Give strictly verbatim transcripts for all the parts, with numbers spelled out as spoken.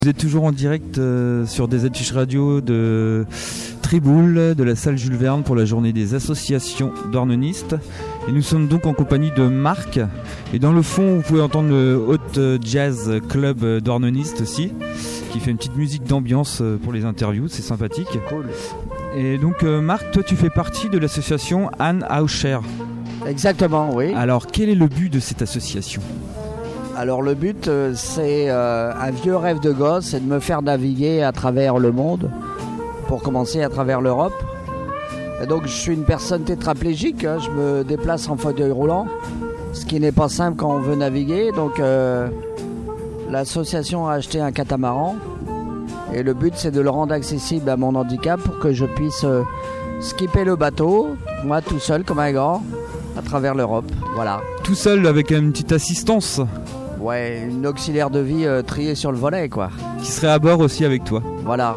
Vous êtes toujours en direct euh, sur des affiches radio de Triboule, de la salle Jules Verne pour la journée des associations douarnennistes. Et nous sommes donc en compagnie de Marc. Et dans le fond, vous pouvez entendre le Hot Jazz Club douarnenniste aussi, qui fait une petite musique d'ambiance pour les interviews, c'est sympathique. Cool. Et donc euh, Marc, toi tu fais partie de l'association Anne Hauscher. Exactement, oui. Alors quel est le but de cette association ? Alors le but, euh, c'est euh, un vieux rêve de gosse, c'est de me faire naviguer à travers le monde, pour commencer à travers l'Europe. Et donc je suis une personne tétraplégique, hein, je me déplace en fauteuil roulant, ce qui n'est pas simple quand on veut naviguer. Donc euh, l'association a acheté un catamaran et le but c'est de le rendre accessible à mon handicap pour que je puisse euh, skipper le bateau, moi tout seul comme un grand, à travers l'Europe. Voilà. Tout seul avec une petite assistance ? Ouais, une auxiliaire de vie euh, triée sur le volet, quoi. Qui serait à bord aussi avec toi. Voilà.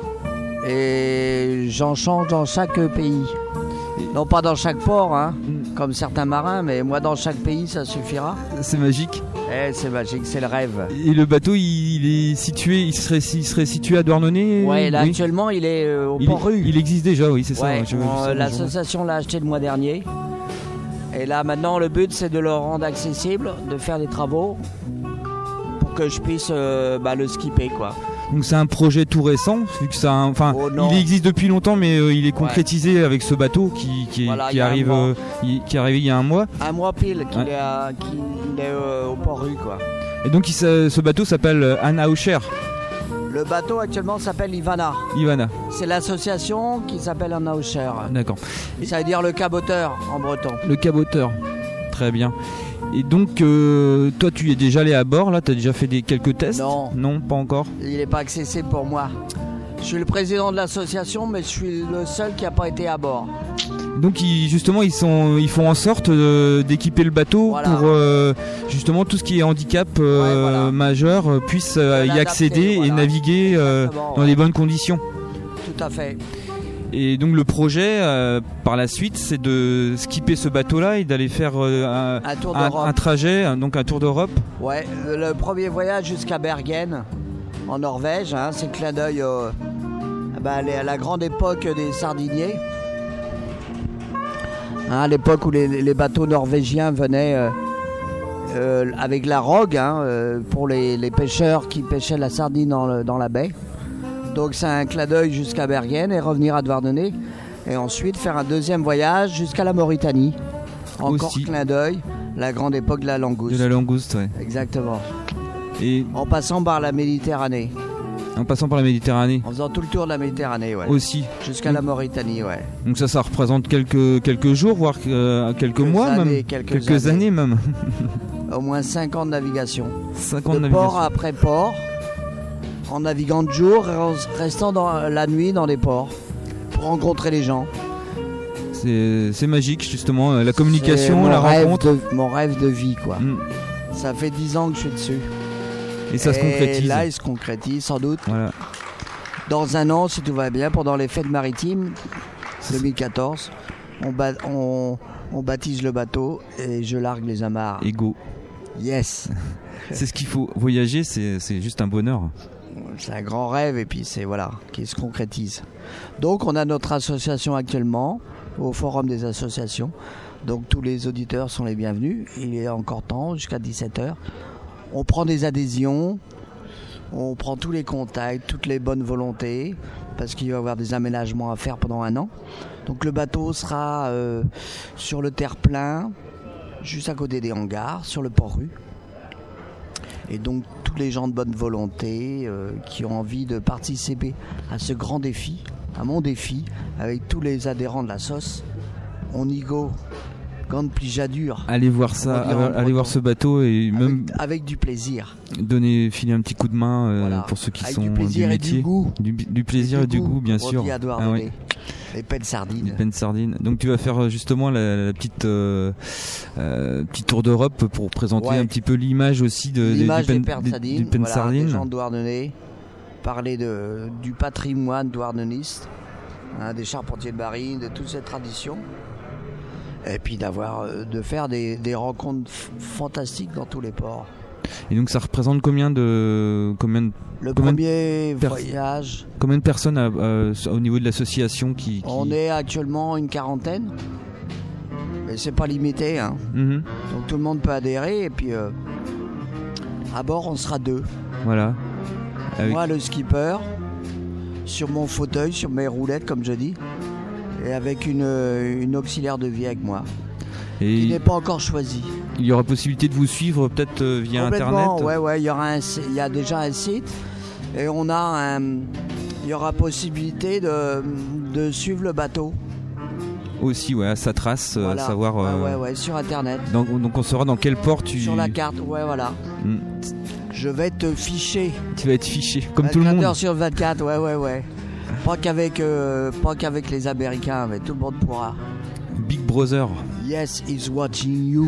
Et j'en change dans chaque pays. Non pas dans chaque port, hein, mm. comme certains marins, mais moi dans chaque pays, ça suffira. C'est magique. Eh, c'est magique, c'est le rêve. Et le bateau, il, il est situé, il serait, il serait situé à Douarnenez ? Ouais, là oui. actuellement, il est euh, au il Port-Rue. Il existe déjà, oui, c'est ouais, ça. Je, on, ça l'association l'a acheté le mois dernier. Et là, maintenant, le but, c'est de le rendre accessible, de faire des travaux pour que je puisse euh, bah, le skipper, quoi. Donc c'est un projet tout récent, vu que ça, enfin, oh, il existe depuis longtemps, mais euh, il est concrétisé ouais. avec ce bateau qui, qui, voilà, qui arrive, euh, il, qui est arrivé il y a un mois. Un mois pile qu'il ouais. est, à, qu'il est euh, au Port-Rue, quoi. Et donc il, ce bateau s'appelle Anne Hauscher. Le bateau actuellement s'appelle Ivana. Ivana. C'est l'association qui s'appelle Anne Hauscher. D'accord. Ça veut dire le caboteur en breton. Le caboteur. Très bien. Et donc, euh, toi, tu es déjà allé à bord, là, tu as déjà fait des, quelques tests ? Non. Non, pas encore ? Il n'est pas accessible pour moi. Je suis le président de l'association, mais je suis le seul qui n'a pas été à bord. Donc, ils, justement, ils, sont, ils font en sorte euh, d'équiper le bateau voilà. pour, euh, justement, tout ce qui est handicap euh, ouais, voilà. majeur euh, puisse euh, y accéder voilà. et naviguer euh, dans ouais. les bonnes conditions. Tout à fait. Et donc le projet euh, par la suite c'est de skipper ce bateau là et d'aller faire euh, un, un, tour un, un trajet, donc un tour d'Europe. Ouais, le premier voyage jusqu'à Bergen en Norvège, hein, c'est le clin d'œil euh, bah, à la grande époque des sardiniers. Hein, à l'époque où les, les bateaux norvégiens venaient euh, euh, avec la rogue hein, euh, pour les, les pêcheurs qui pêchaient la sardine dans, le, dans la baie. Donc c'est un clin d'œil jusqu'à Bergen et revenir à Douarnenez et ensuite faire un deuxième voyage jusqu'à la Mauritanie. Encore aussi. Clin d'œil, la grande époque de la langouste. De la langouste, oui. Exactement. Et en passant par la Méditerranée. En passant par la Méditerranée. En faisant tout le tour de la Méditerranée, ouais. Aussi. Jusqu'à la Mauritanie, ouais. Donc ça, ça représente quelques, quelques jours, voire euh, quelques, quelques mois années, même. Quelques, quelques années. années même. Au moins cinq ans de navigation. cinq ans de, de navigation. Port après port. En naviguant de jour, restant dans la nuit dans des ports pour rencontrer les gens. C'est, c'est magique justement, la communication, la rencontre. De, mon rêve de vie quoi. Mm. Ça fait dix ans que je suis dessus. Et ça Et se concrétise. Et là, il se concrétise sans doute. Voilà. Dans un an, si tout va bien, pendant les fêtes maritimes deux mille quatorze, on, ba- on, on baptise le bateau et je largue les amarres. Et go. Yes. C'est ce qu'il faut. Voyager, c'est, c'est juste un bonheur. C'est un grand rêve et puis c'est voilà qui se concrétise. Donc on a notre association actuellement au Forum des associations. Donc tous les auditeurs sont les bienvenus. Il est encore temps jusqu'à dix-sept heures. On prend des adhésions, on prend tous les contacts, toutes les bonnes volontés parce qu'il va y avoir des aménagements à faire pendant un an. Donc le bateau sera euh, sur le terre-plein, juste à côté des hangars, sur le Port-Rue. Et donc tous les gens de bonne volonté euh, qui ont envie de participer à ce grand défi, à mon défi, avec tous les adhérents de la S O S, on y go, grande plijadure. Allez voir ça, allez voir ce bateau et avec, même avec du plaisir. Donner, filer un petit coup de main euh, voilà. pour ceux qui avec sont du, plaisir du métier, et du, goût. Du, du plaisir et du, et du goût, goût bien sûr. Ah, oui. Les peines sardines. Les peines sardines. Donc tu vas faire justement la, la petite euh, euh, petit tour d'Europe pour présenter ouais. un petit peu l'image aussi de l'image des, des peines sardines, des, des voilà, sardines. Des gens de Douarnenez, parler de du patrimoine douarneniste, hein, des charpentiers de marine, de toute cette tradition. Et puis d'avoir de faire des, des rencontres f- fantastiques dans tous les ports. Et donc ça représente combien de combien de, Le combien premier per- voyage, combien de personnes à- euh, au niveau de l'association qui, qui... on est actuellement une quarantaine. Mais c'est pas limité, hein. Mhm. Donc tout le monde peut adhérer et puis euh, à bord on sera deux. Voilà. Avec- Moi le skipper, sur mon fauteuil, sur mes roulettes comme je dis, et avec une, une auxiliaire de vie avec moi, Et qui n'est pas encore choisie. il y aura possibilité de vous suivre peut-être euh, via Complètement, internet. ouais, ouais, il y aura un, si- il y a déjà un site et on a un, il y aura possibilité de, de suivre le bateau. Aussi, ouais, à sa trace, euh, Voilà. savoir. Ouais, euh, ouais, ouais, sur internet. Donc, donc on saura dans quel port tu. Sur la carte, ouais, voilà. Mm. Je vais te ficher. Tu vas être fiché, comme tout le vingt-quatre monde. heures sur vingt-quatre, ouais, ouais, ouais. Pas qu'avec, euh, pas qu'avec les Américains, mais tout le monde pourra. Big Brother. Yes, he's watching you.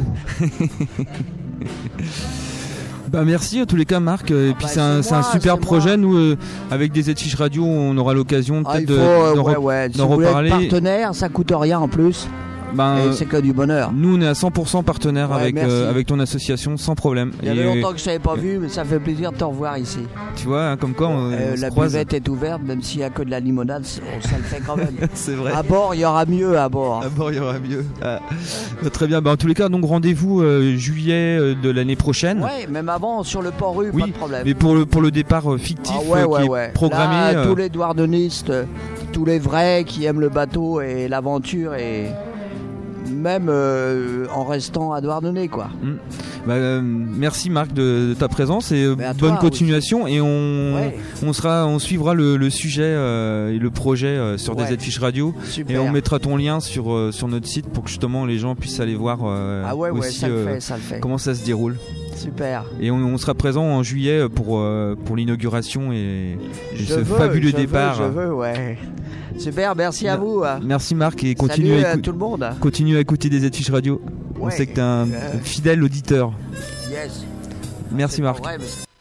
Bah merci en tous les cas Marc. Et puis bah, c'est un, c'est c'est un moi, super c'est projet. moi. Nous, euh, avec des Edfish Radio, on aura l'occasion Ah, peut-être il de, faut, euh, d'en ouais, re- ouais. Si d'en vous voulez être reparler. partenaire, ça coûte rien en plus. Ben, Et euh, c'est que du bonheur. nous on est à cent pour cent partenaire Ouais, avec, merci. euh, avec ton association sans problème. Il y avait Et, longtemps que je t'avais pas vu, mais ça fait plaisir de te revoir ici. tu vois, hein, comme quoi on, Euh, on se la croise. buvette est ouverte, même s'il n'y a que de la limonade, ça le fait quand même. C'est vrai. À bord, il y aura mieux à bord. À bord, il y aura mieux. Ah. Bah, très bien. Bah, en tous les cas, donc rendez-vous euh, juillet euh, de l'année prochaine. Ouais, même avant, sur le port rue, Oui, pas de problème. mais pour le pour le départ euh, fictif Ah ouais, euh, ouais, qui ouais. est programmé. Là, euh, tous les douarnenistes, euh, tous les vrais qui aiment le bateau et l'aventure et même euh, en restant à Douarnenez, quoi. bah, euh, merci Marc de, de ta présence et euh, Mais à toi bonne continuation et on Ouais. on sera on suivra le, le sujet euh, et le projet euh, sur Ouais. des Edfish Radio Super. et on mettra ton lien sur euh, sur notre site pour que justement les gens puissent aller voir euh, Ah ouais, ouais, aussi ça le euh, fait, ça le fait. comment ça se déroule. Super. Et on, on sera présent en juillet pour euh, pour l'inauguration et, et Je ce veux, fabuleux je départ. Veux, je veux, ouais. Super, merci à vous. hein. Merci Marc et continue Salut à, à écou- tout le monde. continue à écouter des Edfish Radio. On Ouais. sait que t'es un Euh. fidèle auditeur. Yes. Merci C'est pas Marc. vrai, mais-